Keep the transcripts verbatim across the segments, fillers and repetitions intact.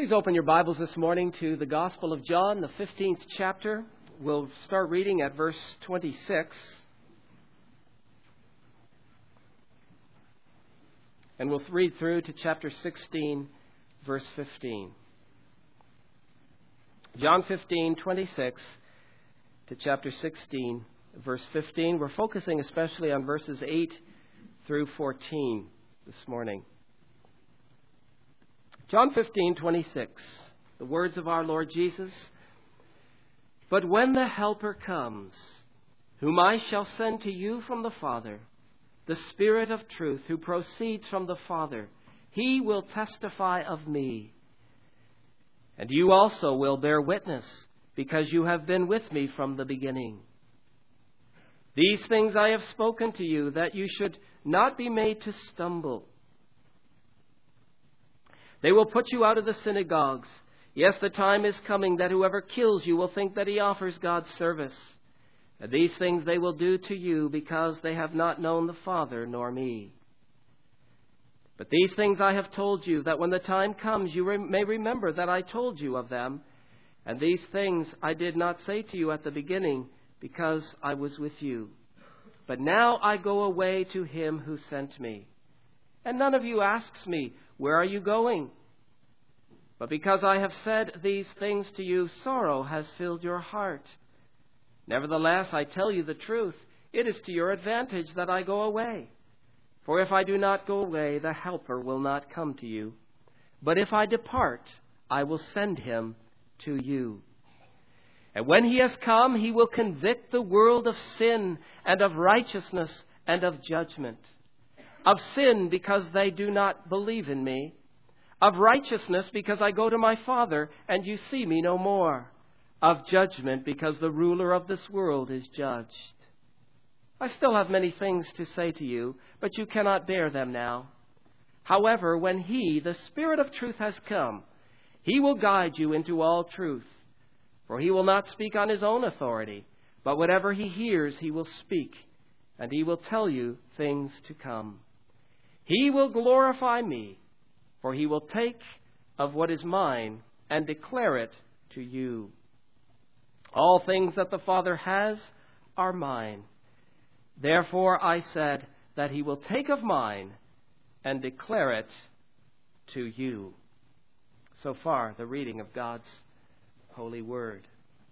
Please open your Bibles this morning to the Gospel of John, the fifteenth chapter. We'll start reading at verse twenty-six. And we'll read through to chapter sixteen, verse fifteen. John fifteen, twenty-six to chapter sixteen, verse fifteen. We're focusing especially on verses eight through fourteen this morning. John fifteen, twenty-six, the words of our Lord Jesus. But when the Helper comes, whom I shall send to you from the Father, the Spirit of truth who proceeds from the Father, he will testify of me. And you also will bear witness, because you have been with me from the beginning. These things I have spoken to you, that you should not be made to stumble. They will put you out of the synagogues. Yes, the time is coming that whoever kills you will think that he offers God service. And these things they will do to you because they have not known the Father nor me. But these things I have told you, that when the time comes you may remember that I told you of them. And these things I did not say to you at the beginning because I was with you. But now I go away to him who sent me. And none of you asks me, where are you going? But because I have said these things to you, sorrow has filled your heart. Nevertheless, I tell you the truth. It is to your advantage that I go away. For if I do not go away, the Helper will not come to you. But if I depart, I will send him to you. And when he has come, he will convict the world of sin and of righteousness and of judgment. Of sin, because they do not believe in me. Of righteousness, because I go to my Father, and you see me no more. Of judgment, because the ruler of this world is judged. I still have many things to say to you, but you cannot bear them now. However, when he, the Spirit of truth, has come, he will guide you into all truth. For he will not speak on his own authority, but whatever he hears he will speak, and he will tell you things to come. He will glorify me, for he will take of what is mine and declare it to you. All things that the Father has are mine. Therefore I said that he will take of mine and declare it to you. So far, the reading of God's holy word.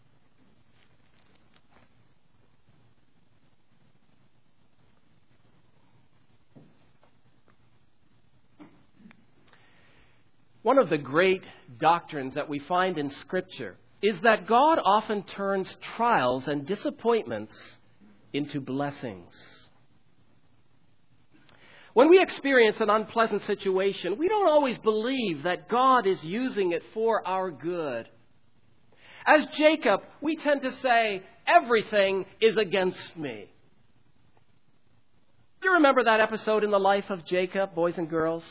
One of the great doctrines that we find in Scripture is that God often turns trials and disappointments into blessings. When we experience an unpleasant situation, we don't always believe that God is using it for our good. As Jacob, we tend to say, everything is against me. Do you remember that episode in the life of Jacob, boys and girls?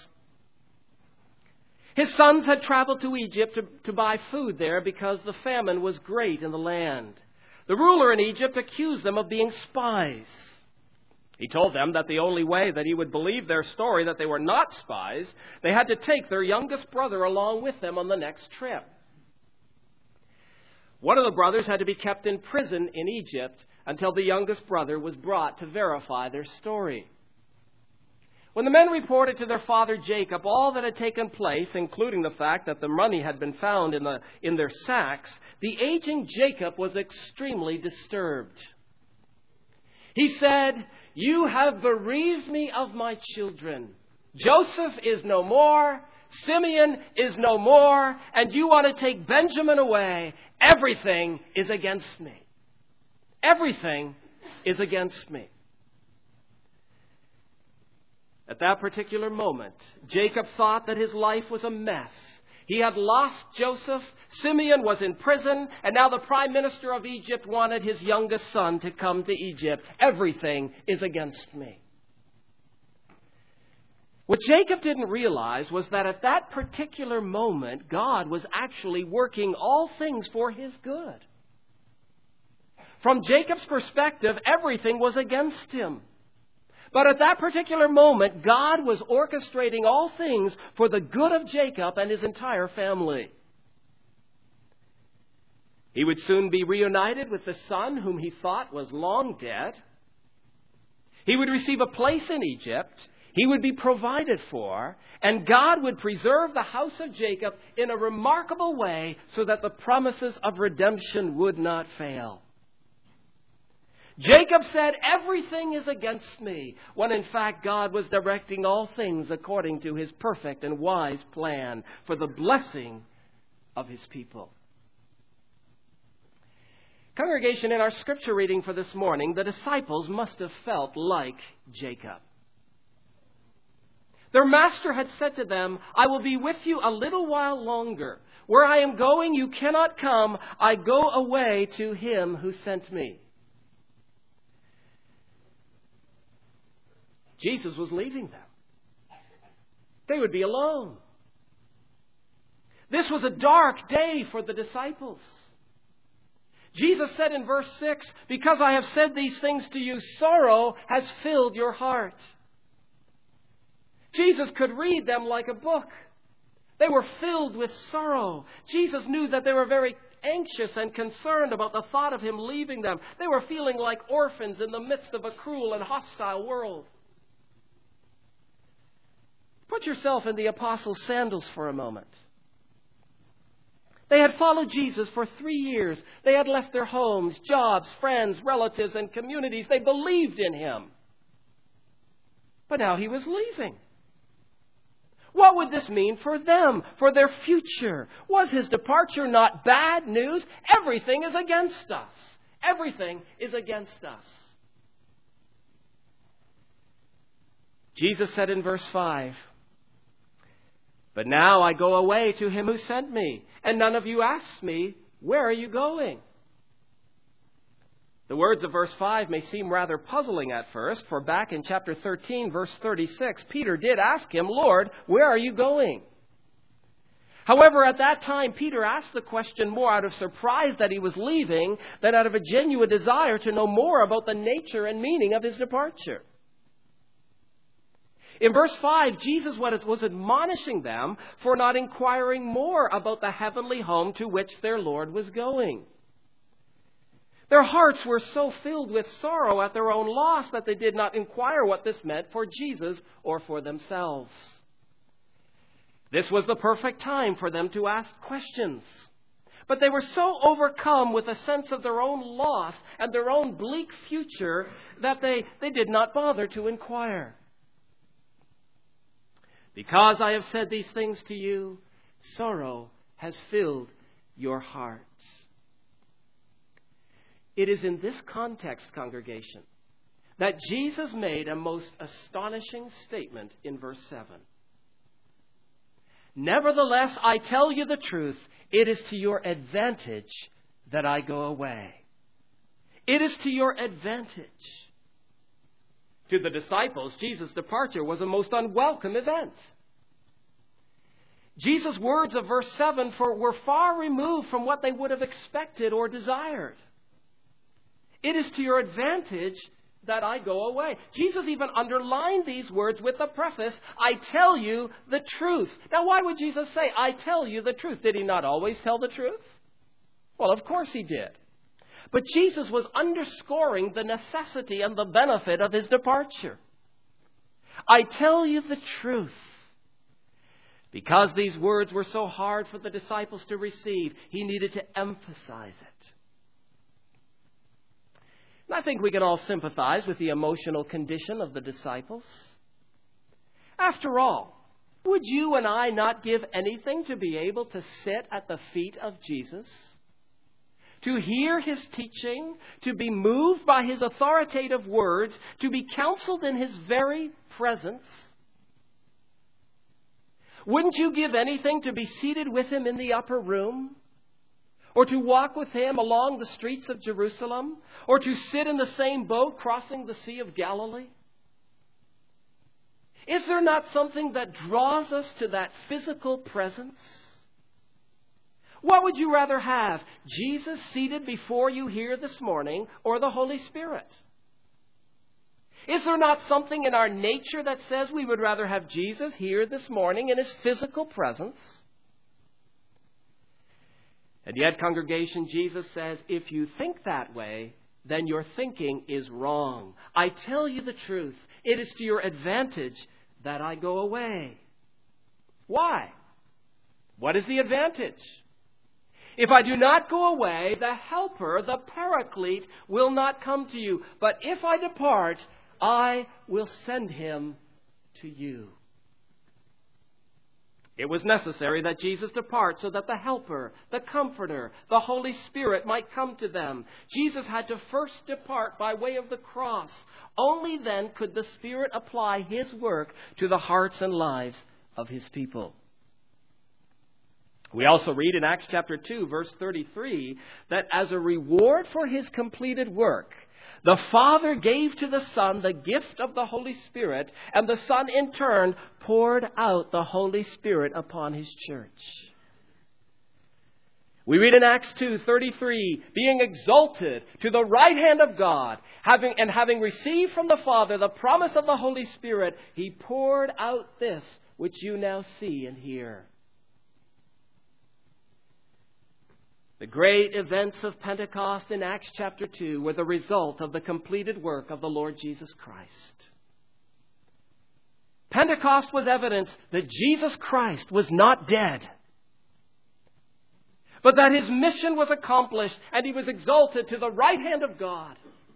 His sons had traveled to Egypt to, to buy food there because the famine was great in the land. The ruler in Egypt accused them of being spies. He told them that the only way that he would believe their story that they were not spies, they had to take their youngest brother along with them on the next trip. One of the brothers had to be kept in prison in Egypt until the youngest brother was brought to verify their story. When the men reported to their father Jacob all that had taken place, including the fact that the money had been found in, the, in their sacks, the aging Jacob was extremely disturbed. He said, "You have bereaved me of my children. Joseph is no more, Simeon is no more, and you want to take Benjamin away. Everything is against me. Everything is against me." At that particular moment, Jacob thought that his life was a mess. He had lost Joseph, Simeon was in prison, and now the prime minister of Egypt wanted his youngest son to come to Egypt. Everything is against me. What Jacob didn't realize was that at that particular moment, God was actually working all things for his good. From Jacob's perspective, everything was against him. But at that particular moment, God was orchestrating all things for the good of Jacob and his entire family. He would soon be reunited with the son whom he thought was long dead. He would receive a place in Egypt. He would be provided for. And God would preserve the house of Jacob in a remarkable way so that the promises of redemption would not fail. Jacob said, "Everything is against me," when in fact God was directing all things according to his perfect and wise plan for the blessing of his people. Congregation, in our scripture reading for this morning, the disciples must have felt like Jacob. Their master had said to them, "I will be with you a little while longer. Where I am going, you cannot come. I go away to him who sent me." Jesus was leaving them. They would be alone. This was a dark day for the disciples. Jesus said in verse six, "Because I have said these things to you, sorrow has filled your heart." Jesus could read them like a book. They were filled with sorrow. Jesus knew that they were very anxious and concerned about the thought of him leaving them. They were feeling like orphans in the midst of a cruel and hostile world. Put yourself in the apostles' sandals for a moment. They had followed Jesus for three years. They had left their homes, jobs, friends, relatives, and communities. They believed in him. But now he was leaving. What would this mean for them, for their future? Was his departure not bad news? Everything is against us. Everything is against us. Jesus said in verse five, "But now I go away to him who sent me, and none of you asks me, 'Where are you going?'" The words of verse five may seem rather puzzling at first, for back in chapter thirteen, verse thirty-six, Peter did ask him, "Lord, where are you going?" However, at that time, Peter asked the question more out of surprise that he was leaving than out of a genuine desire to know more about the nature and meaning of his departure. In verse five, Jesus was admonishing them for not inquiring more about the heavenly home to which their Lord was going. Their hearts were so filled with sorrow at their own loss that they did not inquire what this meant for Jesus or for themselves. This was the perfect time for them to ask questions. But they were so overcome with a sense of their own loss and their own bleak future that they, they did not bother to inquire. "Because I have said these things to you, sorrow has filled your hearts." It is in this context, congregation, that Jesus made a most astonishing statement in verse seven. "Nevertheless, I tell you the truth, it is to your advantage that I go away." It is to your advantage. To the disciples, Jesus' departure was a most unwelcome event. Jesus' words of verse seven were far removed from what they would have expected or desired. "It is to your advantage that I go away." Jesus even underlined these words with the preface, "I tell you the truth." Now, why would Jesus say, "I tell you the truth"? Did he not always tell the truth? Well, of course he did. But Jesus was underscoring the necessity and the benefit of his departure. "I tell you the truth." Because these words were so hard for the disciples to receive, he needed to emphasize it. And I think we can all sympathize with the emotional condition of the disciples. After all, would you and I not give anything to be able to sit at the feet of Jesus? To hear his teaching, to be moved by his authoritative words, to be counseled in his very presence? Wouldn't you give anything to be seated with him in the upper room? Or to walk with him along the streets of Jerusalem? Or to sit in the same boat crossing the Sea of Galilee? Is there not something that draws us to that physical presence? What would you rather have? Jesus seated before you here this morning, or the Holy Spirit? Is there not something in our nature that says we would rather have Jesus here this morning in His physical presence? And yet, congregation, Jesus says, if you think that way, then your thinking is wrong. I tell you the truth. It is to your advantage that I go away. Why? What is the advantage? If I do not go away, the Helper, the Paraclete, will not come to you. But if I depart, I will send Him to you. It was necessary that Jesus depart so that the Helper, the Comforter, the Holy Spirit might come to them. Jesus had to first depart by way of the cross. Only then could the Spirit apply His work to the hearts and lives of His people. We also read in Acts chapter two, verse thirty-three, that as a reward for His completed work, the Father gave to the Son the gift of the Holy Spirit, and the Son in turn poured out the Holy Spirit upon His church. We read in Acts two thirty-three, being exalted to the right hand of God, having and having received from the Father the promise of the Holy Spirit, He poured out this which you now see and hear. The great events of Pentecost in Acts chapter two were the result of the completed work of the Lord Jesus Christ. Pentecost was evidence that Jesus Christ was not dead, but that His mission was accomplished and He was exalted to the right hand of God.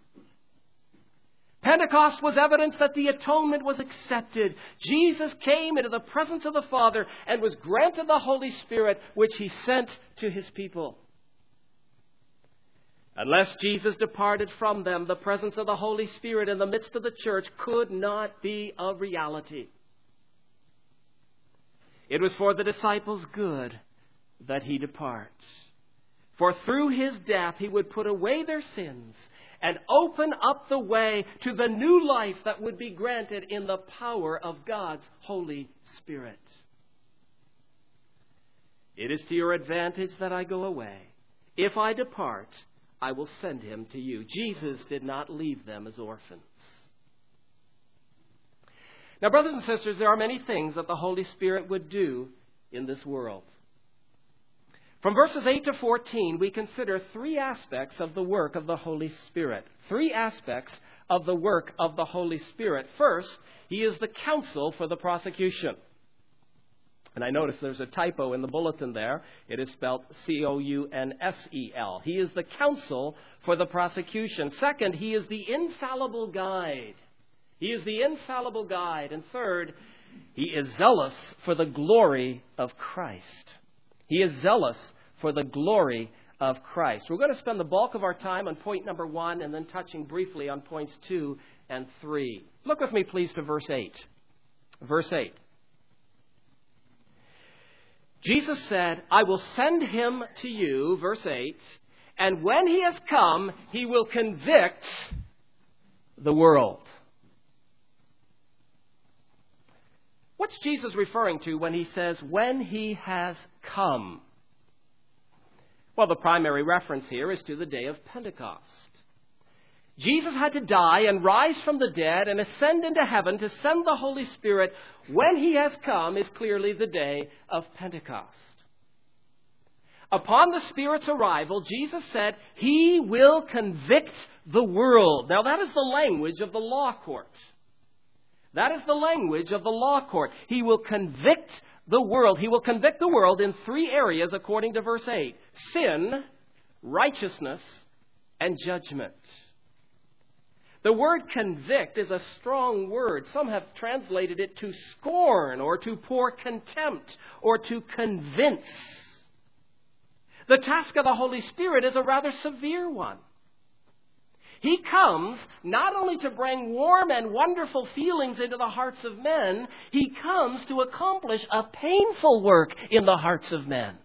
Pentecost was evidence that the atonement was accepted. Jesus came into the presence of the Father and was granted the Holy Spirit, which He sent to His people. Unless Jesus departed from them, the presence of the Holy Spirit in the midst of the church could not be a reality. It was for the disciples' good that He departs. For through His death He would put away their sins and open up the way to the new life that would be granted in the power of God's Holy Spirit. It is to your advantage that I go away. If I depart, I will send Him to you. Jesus did not leave them as orphans. Now, brothers and sisters, there are many things that the Holy Spirit would do in this world. From verses eight to fourteen, we consider three aspects of the work of the Holy Spirit. Three aspects of the work of the Holy Spirit. First, He is the counsel for the prosecution. And I notice there's a typo in the bulletin there. It is spelled C O U N S E L. He is the counsel for the prosecution. Second, He is the infallible guide. He is the infallible guide. And third, He is zealous for the glory of Christ. He is zealous for the glory of Christ. We're going to spend the bulk of our time on point number one and then touching briefly on points two and three. Look with me, please, to verse eight. Verse eight. Jesus said, I will send Him to you, verse eight, and when He has come, He will convict the world. What's Jesus referring to when He says, when He has come? Well, the primary reference here is to the day of Pentecost. Jesus had to die and rise from the dead and ascend into heaven to send the Holy Spirit. When He has come is clearly the day of Pentecost. Upon the Spirit's arrival, Jesus said, He will convict the world. Now, that is the language of the law court. That is the language of the law court. He will convict the world. He will convict the world in three areas according to verse eight. Sin, righteousness, and judgment. The word convict is a strong word. Some have translated it to scorn or to pour contempt or to convince. The task of the Holy Spirit is a rather severe one. He comes not only to bring warm and wonderful feelings into the hearts of men, He comes to accomplish a painful work in the hearts of men.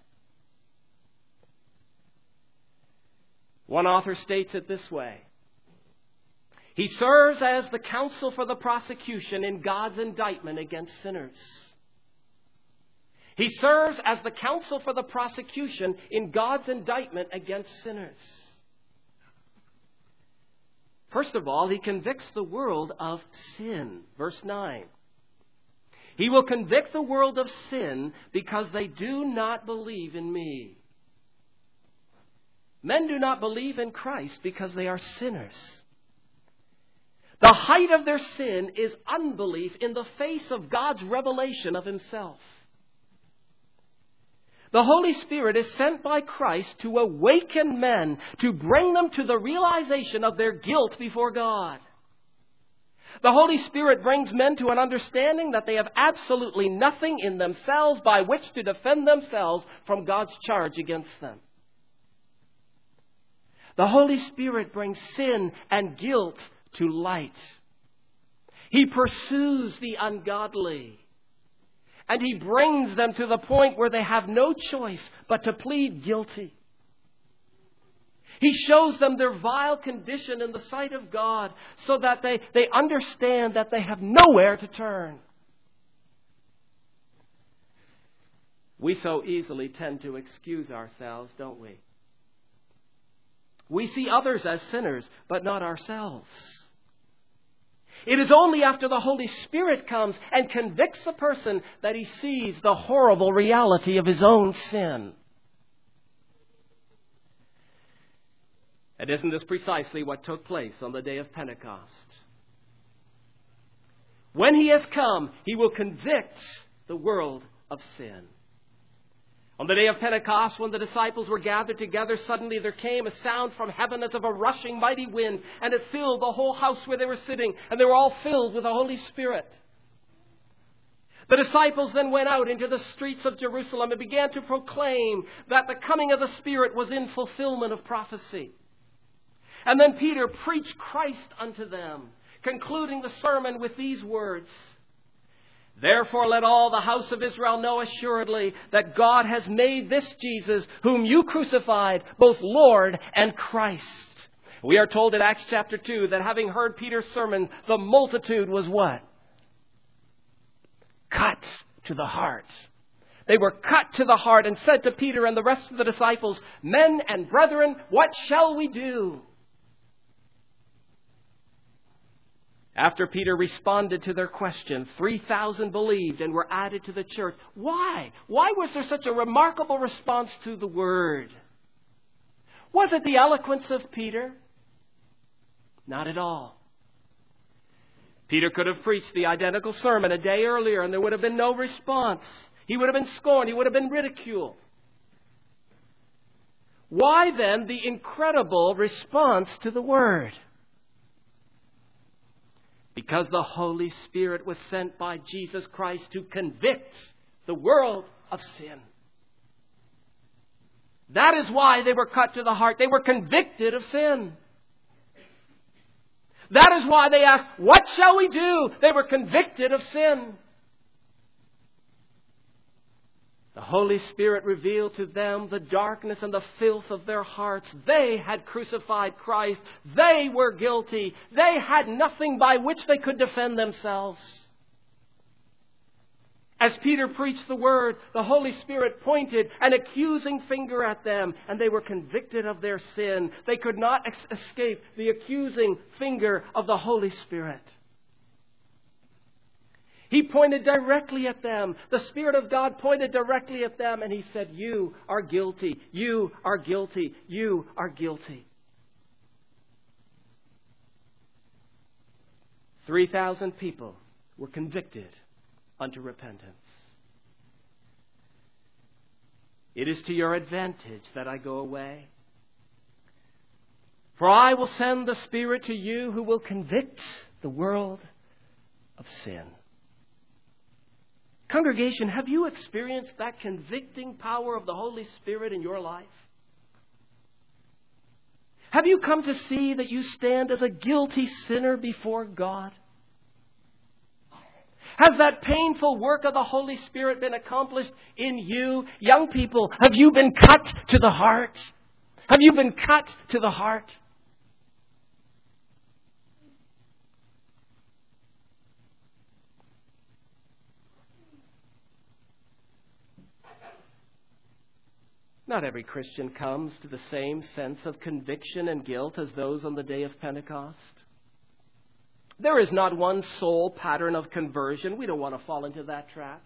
One author states it this way. He serves as the counsel for the prosecution in God's indictment against sinners. He serves as the counsel for the prosecution in God's indictment against sinners. First of all, He convicts the world of sin. Verse nine. He will convict the world of sin because they do not believe in me. Men do not believe in Christ because they are sinners. The height of their sin is unbelief in the face of God's revelation of Himself. The Holy Spirit is sent by Christ to awaken men, to bring them to the realization of their guilt before God. The Holy Spirit brings men to an understanding that they have absolutely nothing in themselves by which to defend themselves from God's charge against them. The Holy Spirit brings sin and guilt to light. He pursues the ungodly. And He brings them to the point where they have no choice but to plead guilty. He shows them their vile condition in the sight of God so that they, they understand that they have nowhere to turn. We so easily tend to excuse ourselves, don't we? We see others as sinners, but not ourselves. It is only after the Holy Spirit comes and convicts a person that he sees the horrible reality of his own sin. And isn't this precisely what took place on the day of Pentecost? When He has come, He will convict the world of sin. On the day of Pentecost, when the disciples were gathered together, suddenly there came a sound from heaven as of a rushing mighty wind, and it filled the whole house where they were sitting, and they were all filled with the Holy Spirit. The disciples then went out into the streets of Jerusalem and began to proclaim that the coming of the Spirit was in fulfillment of prophecy. And then Peter preached Christ unto them, concluding the sermon with these words: Therefore let all the house of Israel know assuredly that God has made this Jesus, whom you crucified, both Lord and Christ. We are told in Acts chapter two that having heard Peter's sermon, the multitude was what? Cut to the heart. They were cut to the heart and said to Peter and the rest of the disciples, Men and brethren, what shall we do? After Peter responded to their question, three thousand believed and were added to the church. Why? Why was there such a remarkable response to the word? Was it the eloquence of Peter? Not at all. Peter could have preached the identical sermon a day earlier and there would have been no response. He would have been scorned. He would have been ridiculed. Why then the incredible response to the word? Because the Holy Spirit was sent by Jesus Christ to convict the world of sin. That is why they were cut to the heart. They were convicted of sin. That is why they asked, what shall we do? They were convicted of sin. The Holy Spirit revealed to them the darkness and the filth of their hearts. They had crucified Christ. They were guilty. They had nothing by which they could defend themselves. As Peter preached the word, the Holy Spirit pointed an accusing finger at them, and they were convicted of their sin. They could not ex- escape the accusing finger of the Holy Spirit. He pointed directly at them. The Spirit of God pointed directly at them, and He said, You are guilty. You are guilty. You are guilty. Three thousand people were convicted unto repentance. It is to your advantage that I go away. For I will send the Spirit to you who will convict the world of sin. Congregation, have you experienced that convicting power of the Holy Spirit in your life? Have you come to see that you stand as a guilty sinner before God? Has that painful work of the Holy Spirit been accomplished in you? Young people, have you been cut to the heart? Have you been cut to the heart? Not every Christian comes to the same sense of conviction and guilt as those on the day of Pentecost. There is not one sole pattern of conversion. We don't want to fall into that trap.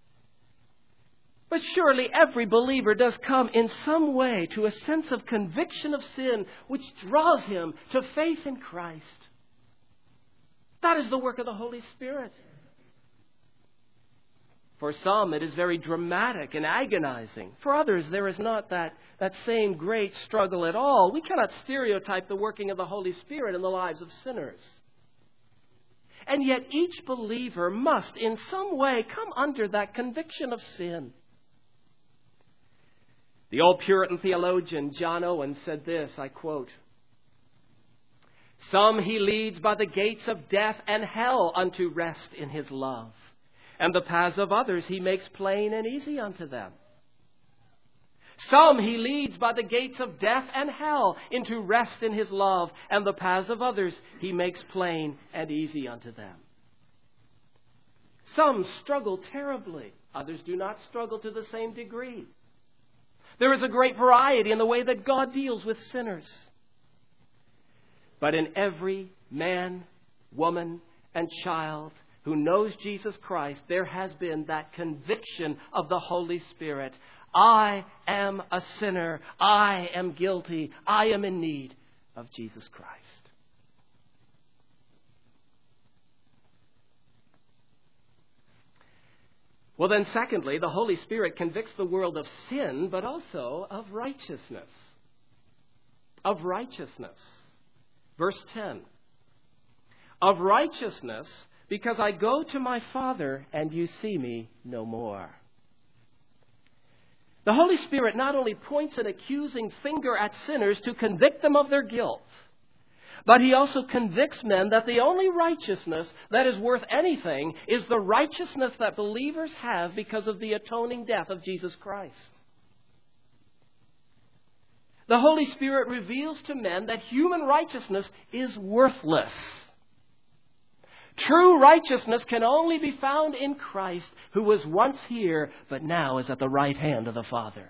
But surely every believer does come in some way to a sense of conviction of sin which draws him to faith in Christ. That is the work of the Holy Spirit. For some, it is very dramatic and agonizing. For others, there is not that, that same great struggle at all. We cannot stereotype the working of the Holy Spirit in the lives of sinners. And yet each believer must in some way come under that conviction of sin. The old Puritan theologian John Owen said this, I quote, "Some he leads by the gates of death and hell unto rest in his love. And the paths of others he makes plain and easy unto them. Some he leads by the gates of death and hell into rest in his love. And the paths of others he makes plain and easy unto them." Some struggle terribly. Others do not struggle to the same degree. There is a great variety in the way that God deals with sinners. But in every man, woman, and child who knows Jesus Christ, there has been that conviction of the Holy Spirit. I am a sinner. I am guilty. I am in need of Jesus Christ. Well, then, secondly, the Holy Spirit convicts the world of sin, but also of righteousness. Of righteousness. Verse ten. Of righteousness, because I go to my Father, and you see me no more. The Holy Spirit not only points an accusing finger at sinners to convict them of their guilt, but He also convicts men that the only righteousness that is worth anything is the righteousness that believers have because of the atoning death of Jesus Christ. The Holy Spirit reveals to men that human righteousness is worthless. True righteousness can only be found in Christ, who was once here, but now is at the right hand of the Father.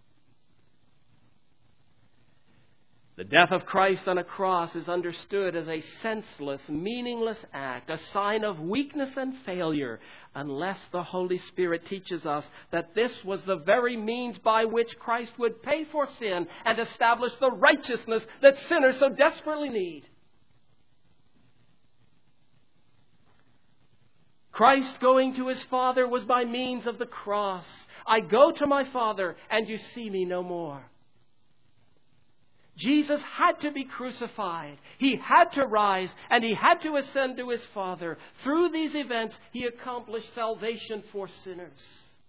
The death of Christ on a cross is understood as a senseless, meaningless act, a sign of weakness and failure, unless the Holy Spirit teaches us that this was the very means by which Christ would pay for sin and establish the righteousness that sinners so desperately need. Christ going to His Father was by means of the cross. I go to my Father, and you see me no more. Jesus had to be crucified. He had to rise, and He had to ascend to His Father. Through these events, He accomplished salvation for sinners.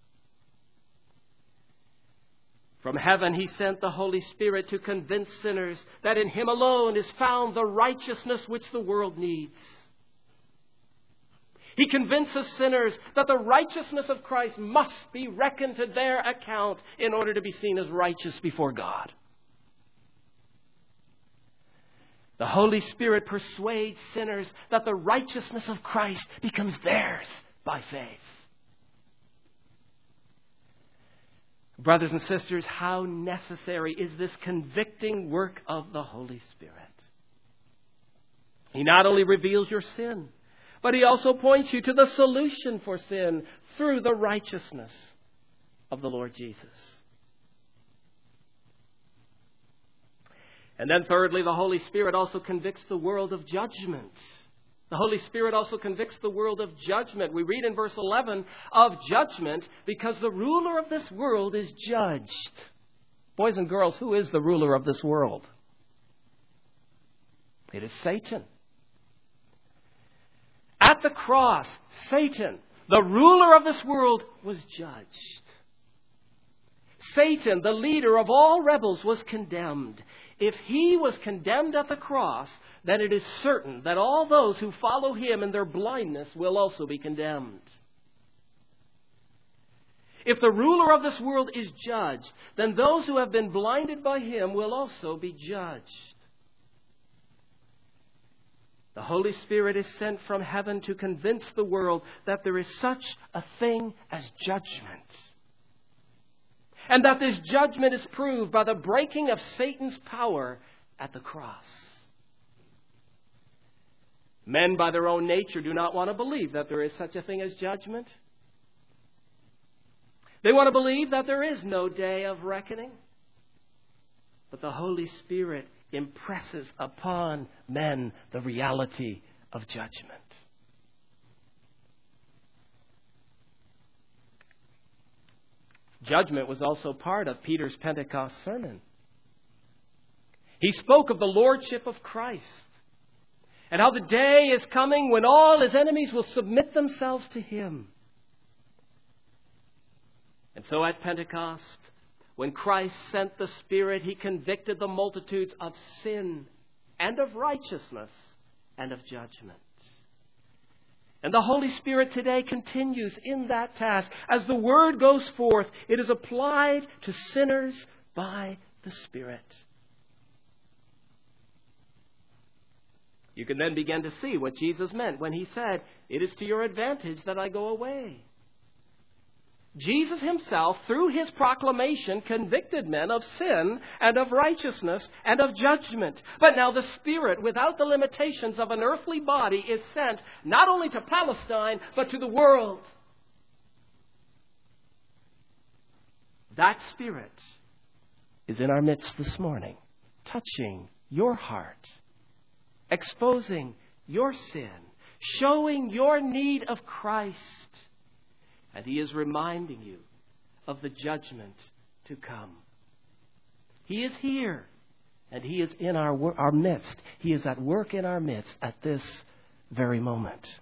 From heaven, He sent the Holy Spirit to convince sinners that in Him alone is found the righteousness which the world needs. He convinces sinners that the righteousness of Christ must be reckoned to their account in order to be seen as righteous before God. The Holy Spirit persuades sinners that the righteousness of Christ becomes theirs by faith. Brothers and sisters, how necessary is this convicting work of the Holy Spirit? He not only reveals your sin, but He also points you to the solution for sin through the righteousness of the Lord Jesus. And then thirdly, the Holy Spirit also convicts the world of judgment. The Holy Spirit also convicts the world of judgment. We read in verse eleven of judgment because the ruler of this world is judged. Boys and girls, who is the ruler of this world? It is Satan. At the cross, Satan, the ruler of this world, was judged. Satan, the leader of all rebels, was condemned. If he was condemned at the cross, then it is certain that all those who follow him in their blindness will also be condemned. If the ruler of this world is judged, then those who have been blinded by him will also be judged. The Holy Spirit is sent from heaven to convince the world that there is such a thing as judgment. And that this judgment is proved by the breaking of Satan's power at the cross. Men, by their own nature, do not want to believe that there is such a thing as judgment. They want to believe that there is no day of reckoning. But the Holy Spirit impresses upon men the reality of judgment. Judgment was also part of Peter's Pentecost sermon. He spoke of the lordship of Christ and how the day is coming when all his enemies will submit themselves to him. And so at Pentecost, when Christ sent the Spirit, he convicted the multitudes of sin and of righteousness and of judgment. And the Holy Spirit today continues in that task. As the Word goes forth, it is applied to sinners by the Spirit. You can then begin to see what Jesus meant when he said, "It is to your advantage that I go away." Jesus himself, through his proclamation, convicted men of sin and of righteousness and of judgment. But now the Spirit, without the limitations of an earthly body, is sent not only to Palestine, but to the world. That Spirit is in our midst this morning, touching your heart, exposing your sin, showing your need of Christ. And he is reminding you of the judgment to come. He is here, and he is in our, our midst. He is at work in our midst at this very moment.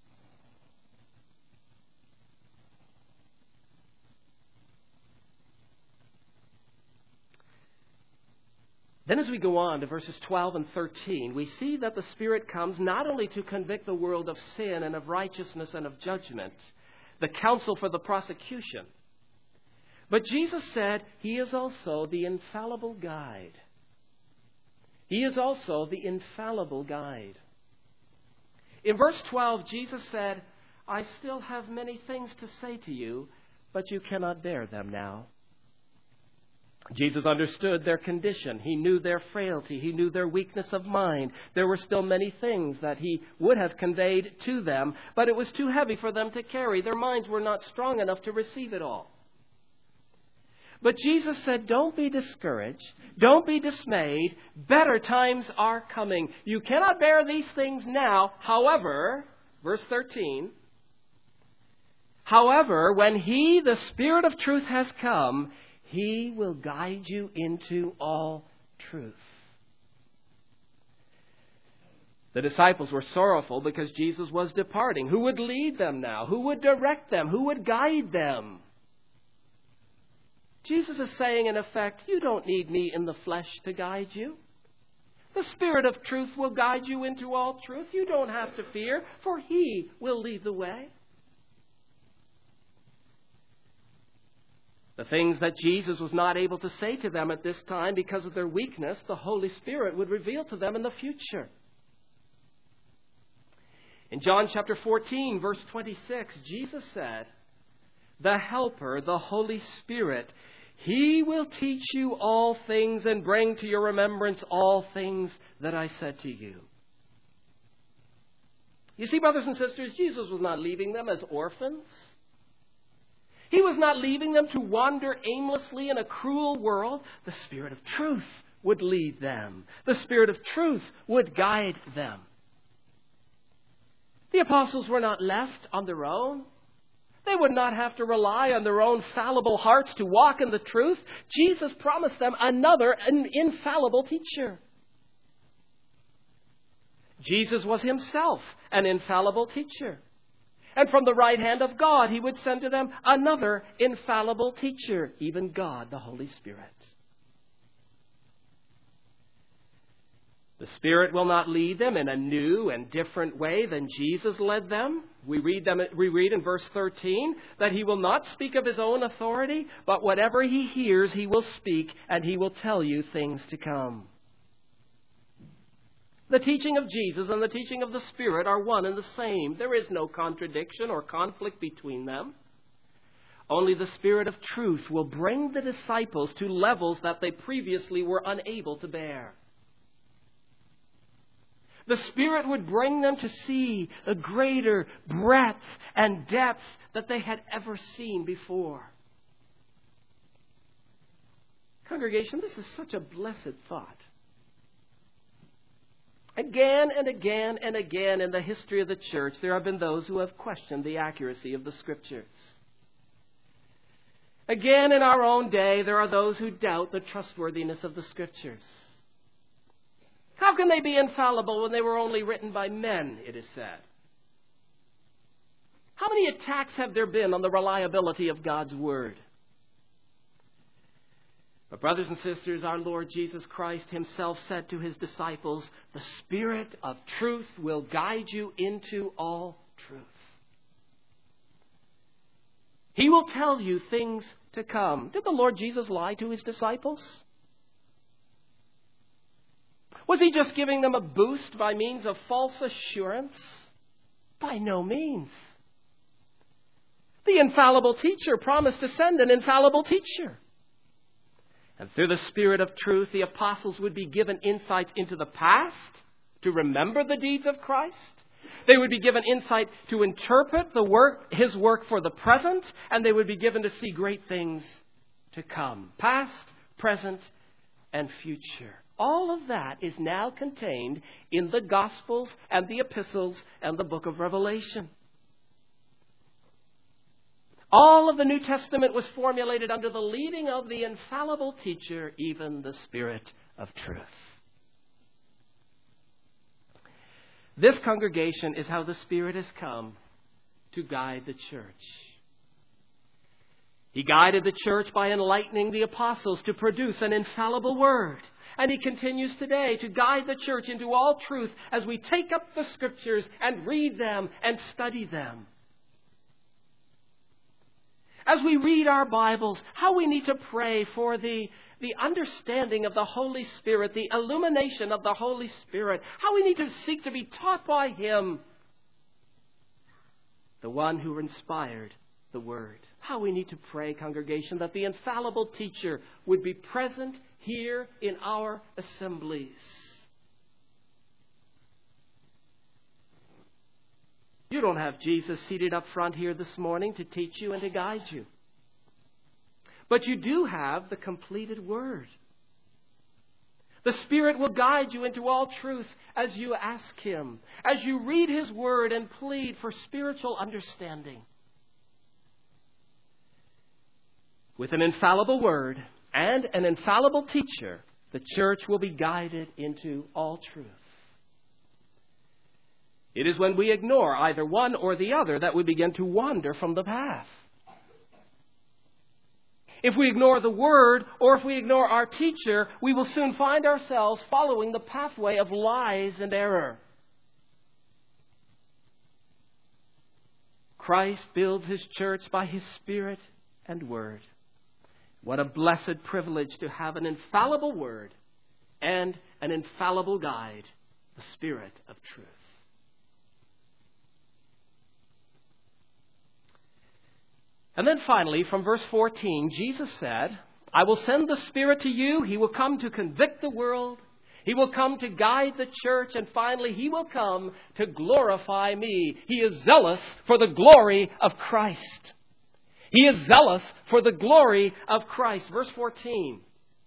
Then as we go on to verses twelve and thirteen, we see that the Spirit comes not only to convict the world of sin and of righteousness and of judgment, the counsel for the prosecution. But Jesus said he is also the infallible guide. He is also the infallible guide. In verse twelve, Jesus said, "I still have many things to say to you, but you cannot bear them now." Jesus understood their condition. He knew their frailty. He knew their weakness of mind. There were still many things that he would have conveyed to them, but it was too heavy for them to carry. Their minds were not strong enough to receive it all. But Jesus said, don't be discouraged. Don't be dismayed. Better times are coming. You cannot bear these things now. However, verse thirteen, however, when he, the Spirit of truth, has come, he will guide you into all truth. The disciples were sorrowful because Jesus was departing. Who would lead them now? Who would direct them? Who would guide them? Jesus is saying, in effect, you don't need me in the flesh to guide you. The Spirit of truth will guide you into all truth. You don't have to fear, for he will lead the way. The things that Jesus was not able to say to them at this time because of their weakness, the Holy Spirit would reveal to them in the future. In John chapter fourteen, verse twenty-six, Jesus said, "The Helper, the Holy Spirit, he will teach you all things and bring to your remembrance all things that I said to you." You see, brothers and sisters, Jesus was not leaving them as orphans. He was not leaving them to wander aimlessly in a cruel world. The Spirit of truth would lead them. The Spirit of truth would guide them. The apostles were not left on their own. They would not have to rely on their own fallible hearts to walk in the truth. Jesus promised them another infallible teacher. Jesus was himself an infallible teacher. And from the right hand of God, he would send to them another infallible teacher, even God, the Holy Spirit. The Spirit will not lead them in a new and different way than Jesus led them. We read them. We read in verse thirteen that he will not speak of his own authority, but whatever he hears, he will speak, and he will tell you things to come. The teaching of Jesus and the teaching of the Spirit are one and the same. There is no contradiction or conflict between them. Only the Spirit of truth will bring the disciples to levels that they previously were unable to bear. The Spirit would bring them to see a greater breadth and depth that they had ever seen before. Congregation, this is such a blessed thought. Again and again and again in the history of the church, there have been those who have questioned the accuracy of the Scriptures. Again, in our own day, there are those who doubt the trustworthiness of the Scriptures. How can they be infallible when they were only written by men, it is said? How many attacks have there been on the reliability of God's Word? But brothers and sisters, our Lord Jesus Christ Himself said to His disciples, the Spirit of truth will guide you into all truth. He will tell you things to come. Did the Lord Jesus lie to His disciples? Was He just giving them a boost by means of false assurance? By no means. The infallible teacher promised to send an infallible teacher. And through the Spirit of truth, the apostles would be given insights into the past, to remember the deeds of Christ. They would be given insight to interpret the work, His work for the present, and they would be given to see great things to come. Past, present, and future. All of that is now contained in the Gospels and the Epistles and the book of Revelation. All of the New Testament was formulated under the leading of the infallible teacher, even the Spirit of truth. This congregation is how the Spirit has come to guide the church. He guided the church by enlightening the apostles to produce an infallible word. And He continues today to guide the church into all truth as we take up the Scriptures and read them and study them. As we read our Bibles, how we need to pray for the, the understanding of the Holy Spirit, the illumination of the Holy Spirit, how we need to seek to be taught by Him, the one who inspired the Word. How we need to pray, congregation, that the infallible teacher would be present here in our assemblies. You don't have Jesus seated up front here this morning to teach you and to guide you. But you do have the completed Word. The Spirit will guide you into all truth as you ask Him, as you read His Word and plead for spiritual understanding. With an infallible Word and an infallible teacher, the church will be guided into all truth. It is when we ignore either one or the other that we begin to wander from the path. If we ignore the Word or if we ignore our teacher, we will soon find ourselves following the pathway of lies and error. Christ builds His church by His Spirit and Word. What a blessed privilege to have an infallible Word and an infallible guide, the Spirit of truth. And then finally, from verse fourteen, Jesus said, I will send the Spirit to you. He will come to convict the world. He will come to guide the church. And finally, He will come to glorify me. He is zealous for the glory of Christ. He is zealous for the glory of Christ. Verse fourteen.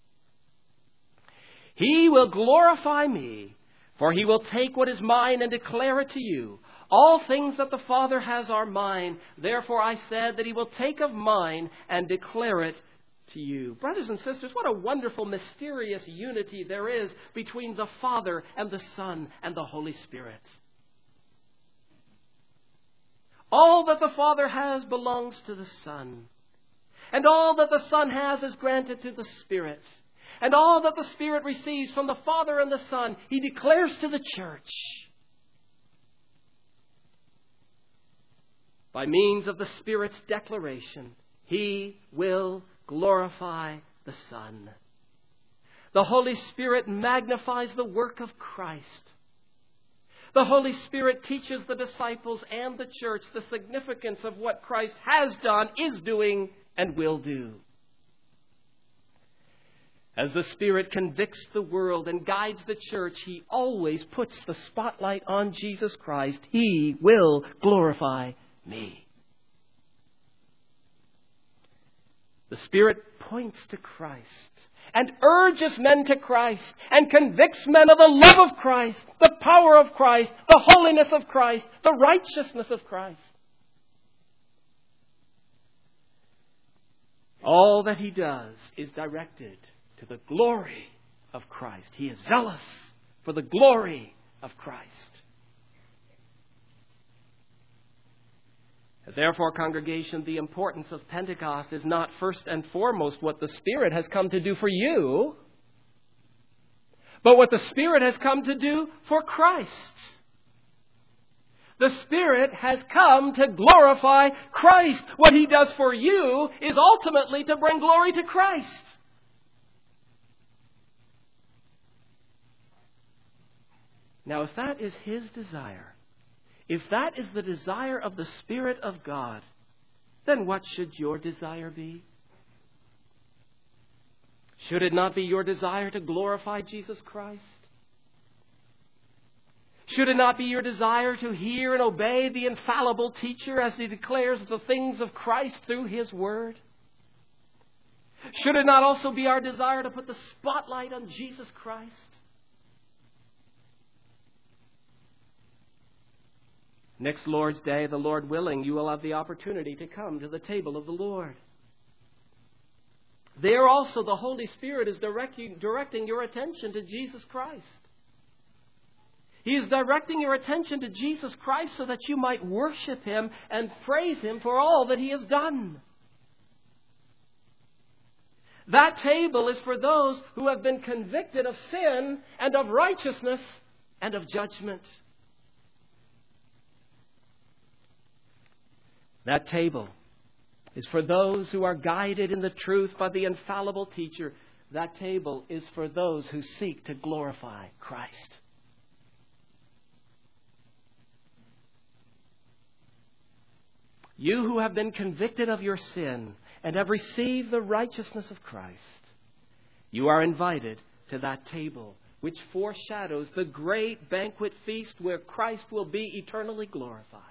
He will glorify me, for He will take what is mine and declare it to you. All things that the Father has are mine. Therefore I said that He will take of mine and declare it to you. Brothers and sisters, what a wonderful, mysterious unity there is between the Father and the Son and the Holy Spirit. All that the Father has belongs to the Son. And all that the Son has is granted to the Spirit. And all that the Spirit receives from the Father and the Son, He declares to the church. By means of the Spirit's declaration, He will glorify the Son. The Holy Spirit magnifies the work of Christ. The Holy Spirit teaches the disciples and the church the significance of what Christ has done, is doing, and will do. As the Spirit convicts the world and guides the church, He always puts the spotlight on Jesus Christ. He will glorify me. The Spirit points to Christ and urges men to Christ and convicts men of the love of Christ, the power of Christ, the holiness of Christ, the righteousness of Christ. All that He does is directed to the glory of Christ. He is zealous for the glory of Christ. Therefore, congregation, the importance of Pentecost is not first and foremost what the Spirit has come to do for you, but what the Spirit has come to do for Christ. The Spirit has come to glorify Christ. What He does for you is ultimately to bring glory to Christ. Now, if that is His desire, if that is the desire of the Spirit of God, then what should your desire be? Should it not be your desire to glorify Jesus Christ? Should it not be your desire to hear and obey the infallible teacher as he declares the things of Christ through His Word? Should it not also be our desire to put the spotlight on Jesus Christ? Next Lord's Day, the Lord willing, you will have the opportunity to come to the table of the Lord. There also the Holy Spirit is directing, directing your attention to Jesus Christ. He is directing your attention to Jesus Christ so that you might worship Him and praise Him for all that He has done. That table is for those who have been convicted of sin and of righteousness and of judgment. That table is for those who are guided in the truth by the infallible teacher. That table is for those who seek to glorify Christ. You who have been convicted of your sin and have received the righteousness of Christ, you are invited to that table which foreshadows the great banquet feast where Christ will be eternally glorified.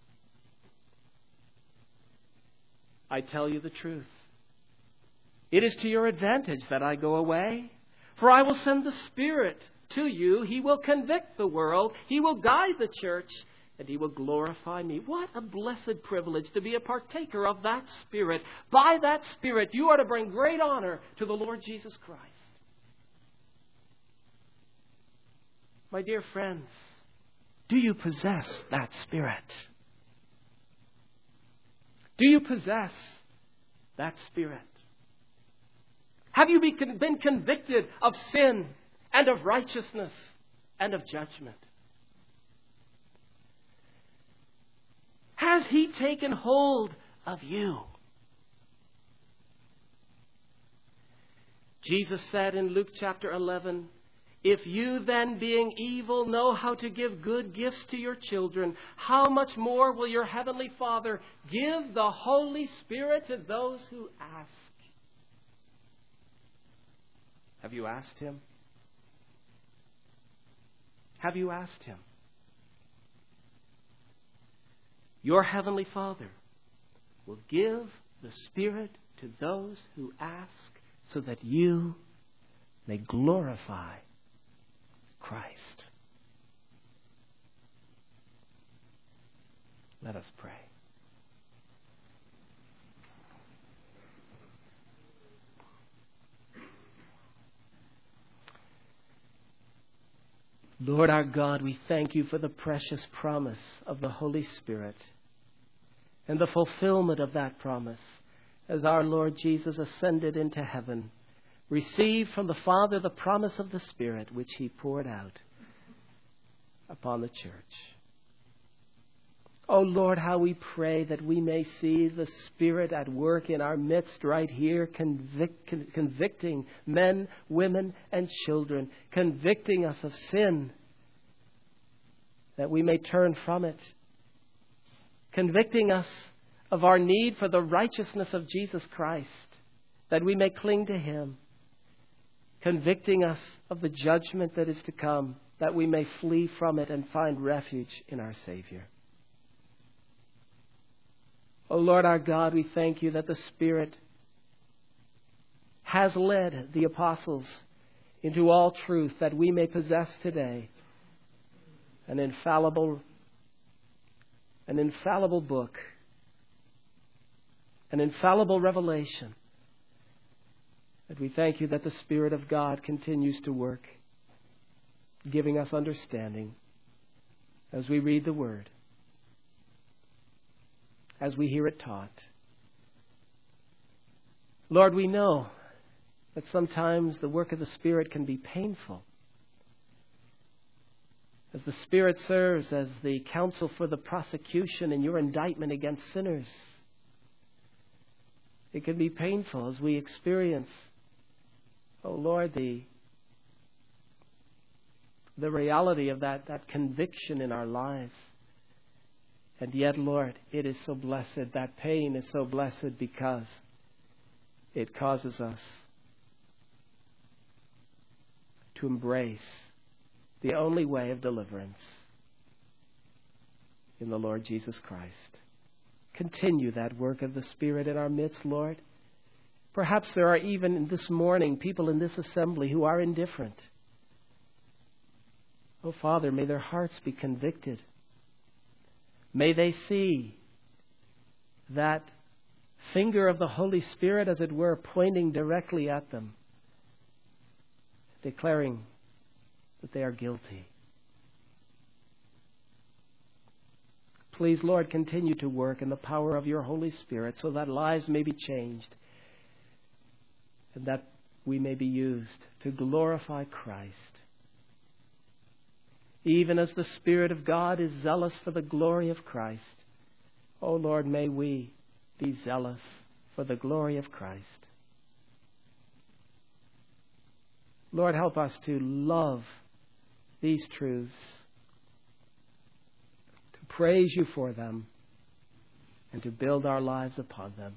I tell you the truth. It is to your advantage that I go away, for I will send the Spirit to you. He will convict the world. He will guide the church, and He will glorify me. What a blessed privilege to be a partaker of that Spirit. By that Spirit, you are to bring great honor to the Lord Jesus Christ. My dear friends, do you possess that Spirit? Do you possess that Spirit? Have you been convicted of sin and of righteousness and of judgment? Has He taken hold of you? Jesus said in Luke chapter eleven, "If you then, being evil, know how to give good gifts to your children, how much more will your heavenly Father give the Holy Spirit to those who ask?" Have you asked Him? Have you asked Him? Your heavenly Father will give the Spirit to those who ask so that you may glorify Christ. Let us pray. Lord our God, we thank You for the precious promise of the Holy Spirit and the fulfillment of that promise as our Lord Jesus ascended into heaven, received from the Father the promise of the Spirit which He poured out upon the church. Oh Lord, how we pray that we may see the Spirit at work in our midst right here, convict, con- convicting men, women, and children, convicting us of sin, that we may turn from it, convicting us of our need for the righteousness of Jesus Christ, that we may cling to Him, convicting us of the judgment that is to come, that we may flee from it and find refuge in our Savior. O Lord our God, we thank you that the Spirit has led the apostles into all truth, that we may possess today an infallible, an infallible book, an infallible revelation. That we thank you that the Spirit of God continues to work, giving us understanding as we read the Word, as we hear it taught. Lord, we know that sometimes the work of the Spirit can be painful. As the Spirit serves as the counsel for the prosecution in your indictment against sinners, it can be painful as we experience, oh Lord, the, the reality of that, that conviction in our lives. And yet, Lord, it is so blessed. That pain is so blessed because it causes us to embrace the only way of deliverance in the Lord Jesus Christ. Continue that work of the Spirit in our midst, Lord. Perhaps there are even this morning people in this assembly who are indifferent. Oh, Father, may their hearts be convicted. May they see that finger of the Holy Spirit, as it were, pointing directly at them, declaring that they are guilty. Please, Lord, continue to work in the power of your Holy Spirit so that lives may be changed and that we may be used to glorify Christ. Even as the Spirit of God is zealous for the glory of Christ, oh Lord, may we be zealous for the glory of Christ. Lord, help us to love these truths, to praise you for them, and to build our lives upon them.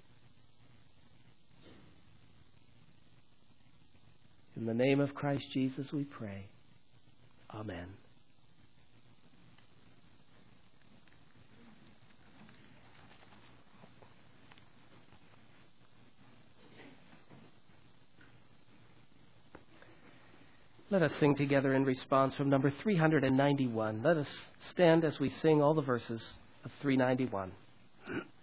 In the name of Christ Jesus we pray. Amen. Let us sing together in response from number three ninety-one. Let us stand as we sing all the verses of three ninety-one.